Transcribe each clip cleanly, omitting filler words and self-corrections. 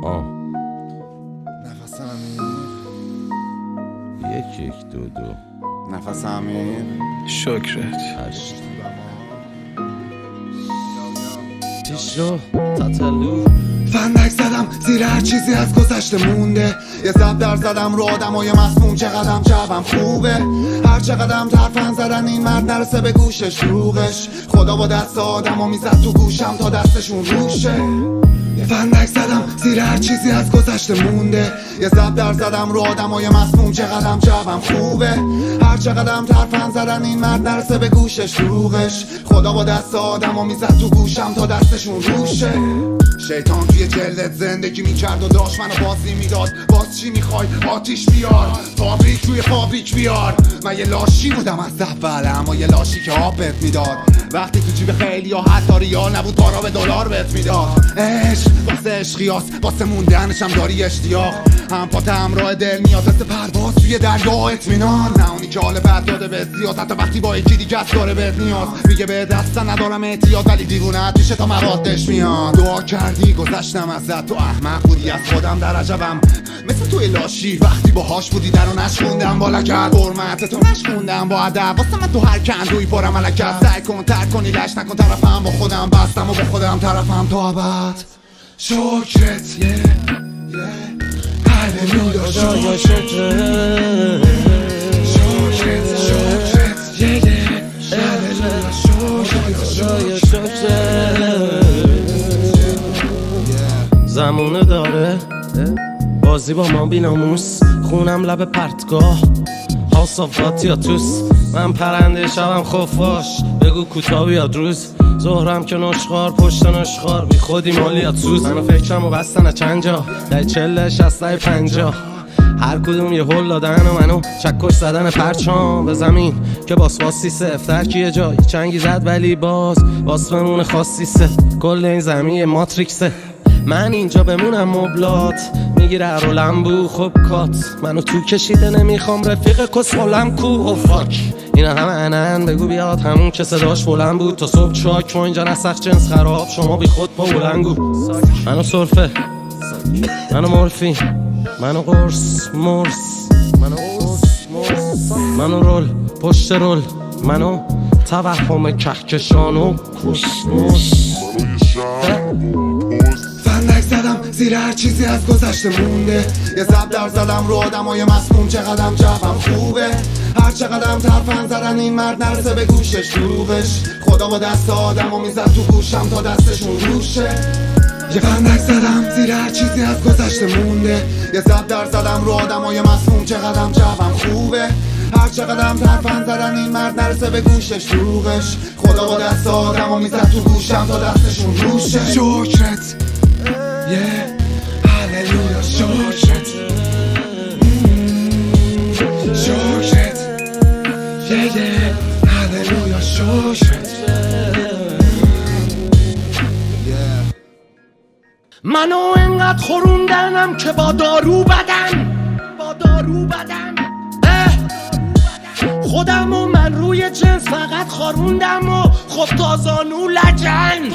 نفس عمیق، یک دو نفس عمیق. شکرت. هشت پیش رو تاتلو فندک زدم زیر هر چیزی از گذشته مونده. یه زب در زدم رو آدمای مسموم، چقدرم جوم خوبه. هر چقدرم ترفن زدن این مرد نرسه به گوشش روغش. خدا با دست آدمو میزد تو گوشم تا دستشون روشه. یه فندک زدم زیر هر چیزی از گذشته مونده. یه زب در زدم رو آدمای مسموم، چقدرم جوم خوبه. هر چقدرم ترفن زدن این مرد نرسه به گوشش روغش. خدا با دست آدمو میزد تو گوشم تا دستشون روشه. شیطان توی جلدت زندگی میکرد و داشت منو بازی میداد. باز چی میخوای؟ آتیش بیار، فابریک روی فابریک بیار. من یه لاشی بودم از اول، اما یه لاشی که آب بهت میداد. وقتی تو جیب خیلی یا حتی ریال نبود، پارا به دلار بهت میداد. عشق واسه عشقیاس، واسه موندنشم داری اشتیاق. هم پات همراه دل میاد مثل پرواز توی دریا اطمینان. نه اونی که حال بد داده بهت زیاد، حتی وقتی با یکی دیگه است داره بهت نیاز. میگه به دستن ندارم احتیاط، ولی دیوونه‌ات میشه تا موادش میاد. دعا کردی گذشتم ازت، تو احمق بودی از خودم در عجبم. مثل توی لاشی وقتی باهاش بودی درو نشوندم با لگد. حرمت تو نشوندم با ادب، واسه من تو هر کندوی پرم ملکت. سعی کن ترک کنی لش نکن طرفم، با خودم بستم و با خودم طرفم تا ابد. شکرت هللویا شکرت زمونه داره بازی با ما بیناموس. خونم لب پرتگاه حاصافات یا توس. من پرنده شبم خفاش، بگو کوتاه بیاد روز. ظهرم که نشخار پشت نشخار، بی خودی مالیات سوز. منو فکرمو بستن چند جا، در 40 60 50. هر کدوم یه هل دادن و منو چکش زدن پرچام به زمین که باسواسی سفتر که یه جایی چنگی زد، ولی باز باسممون خاصی سه. کل این زمین ماتریکسه، من اینجا بمونم مبلات میگیره هر لمبو. خب کات منو تو کشیده، نمیخوام رفیق کسخولم کو. او فاک اینا همه انن، بگو بیاد همون که صداش بلند بود. تا صبح چاک و اینجا نسخ جنس خراب، شما بی خود پا بلنگو. منو صرفه، منو مورفین، منو قرص مرس، منو رول پشت رول، منو توهم کهکشان و کشمش. فندک زدم زیر هر چیزی از گذشته مونده. یه زب در زدم رو آدمای مسموم، چقدرم جوم خوبه. هر چقدرم ترفن زدن این مرد نرسه به گوشش روغش. خدا با دست آدمو میزد تو گوشم تا دستشون روشه. یه فندک زدم زیر هر چیزی از گذشته مونده. یه زب در زدم رو آدمای مسموم، چقدرم جوم خوبه. هر چقدرم ترفن زدن این مرد نرسه به گوشش روغش. خدا با دست آدمو میزد تو گوشم تا دستشون روشه. شکرت هللویا شکرت شکرت هللویا شکرت. منو انقدر خوروندنم که با دارو بدن خودم و من روی جنس فقط خاروندم و خب تازانو لجن.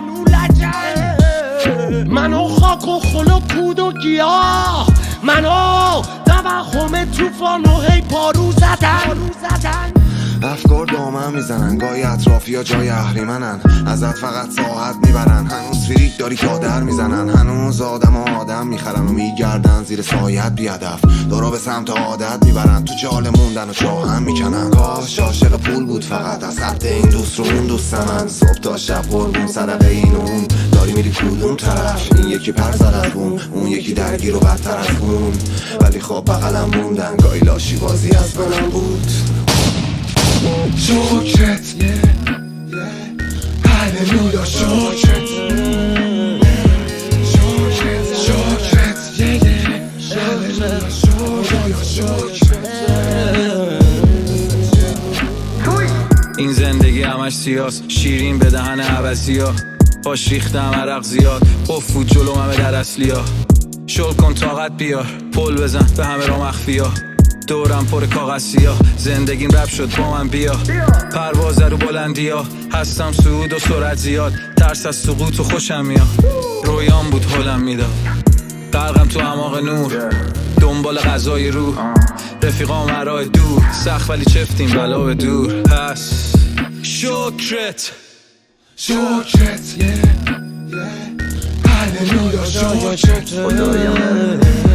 منو خاک و خل و کود و گیاه، منو توهم توفان و هی پارو زدن. افکار دامن میزنن، گاهی اطرافی ها جای اهریمنن. ازت فقط ساعت میبرن، هنوز فریک داری تا در میزنن. هنوز آدم میخرن و میگردن زیر سایت بیادف. دارا به سمت عادت میبرن، تو جال موندن و چاهم میکنن. کاش عاشق پول بود فقط، از حد این دوست رو اون دوست من. صبح تا شب قربون صدقه این و اون، داری میری کدوم طرف؟ این یکی پر زد از اون یکی درگیر و بدتر از اون. ولی خب بغلم موندن، گاهی لاشی بازی از منم بود. شکرت هللویا شکرت این زندگی همش سیاس، شیرین به دهن عوضیا. باش ریختم عرق زیاد، افود جلو همه در اصلیا. شل کن طاقت بیار، پل بزن به همه را مخفیا. دورم پر کاغذ سیاه، زندگیم رب شد با من بیا. پرواز رو بلندیا، هستم صعود و سرعت زیاد. ترس از سقوط و خوشم میاد، رویام بود حالم میداد. غرقم تو اعماق نور دنبال غذای روح رفیقام مراه دور سخت ولی چفتیم بلا به دور پس شکرت هللویا شکرت